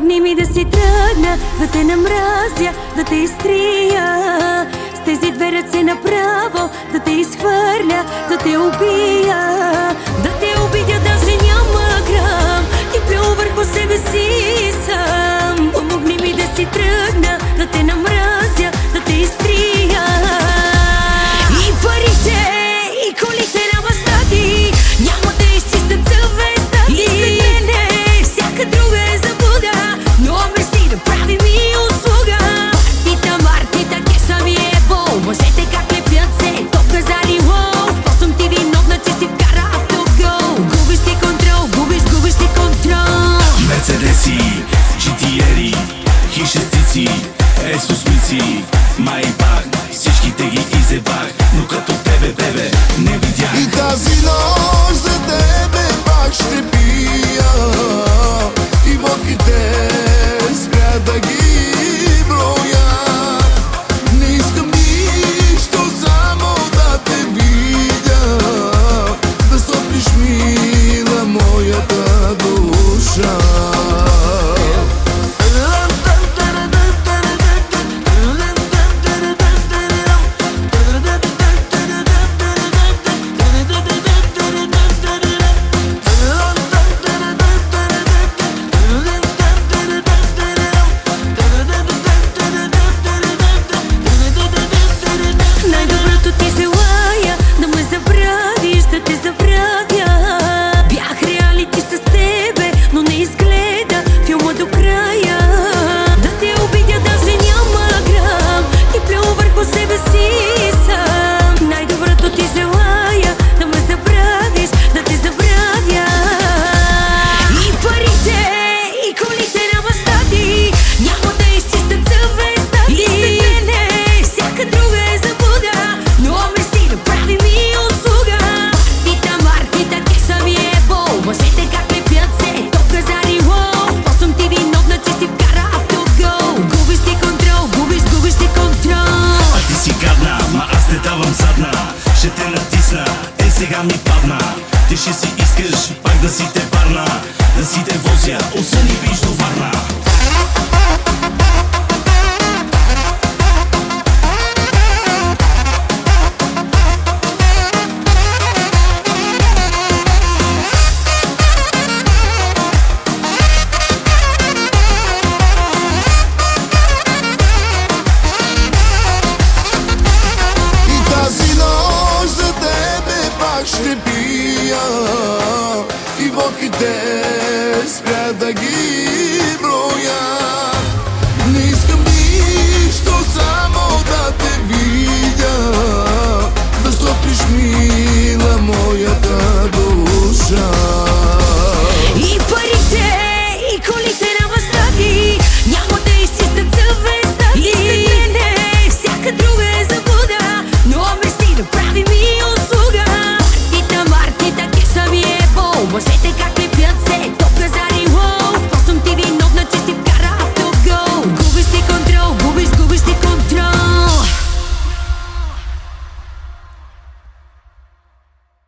Помогни ми да си тръгна, да те намразя, да те изтрия. С тези две ръце направо да те изхвърля, да те убия. Да те обидя, даже няма грам, ти плюл върху себе си сам. Помогни ми да си тръгна, да те намразя, да те изтрия. И парите, и колите на мастати няма да изчистят съвестта ти. И след мене всяка друга е заблуда, но мерси да прави ми услуга. Партита, мартита, кеша ми е бол, мъжете как лепят се, топ газари, уоу. Спосом ти виновна, че си вкара автогол. Губиш ти контрол, губиш ти контрол. Мерцедеси, GTR-и, хищници, ресусмици, Майбах, всичките ги изебах, но като тебе, бебе, не видях. И тази нощ за тебе пак ще пия, и водките спря да ги броя. Не искам нищо, само да те видя, да стоплиш мила моята душа. Ще те натисна, сега ми падна. Ти ще си искаш пак да си те парна, да си те возя, осъни биш до Варна. Ще пия, и водките